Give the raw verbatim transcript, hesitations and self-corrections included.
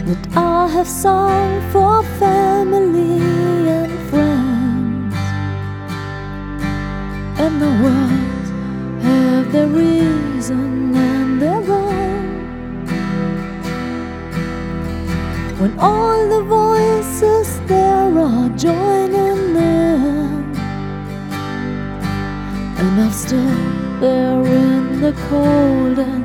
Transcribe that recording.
that I have sung for family and friends, and the words have their reason and their wrong. When all the voices there are joining in, and I'm still there in the cold and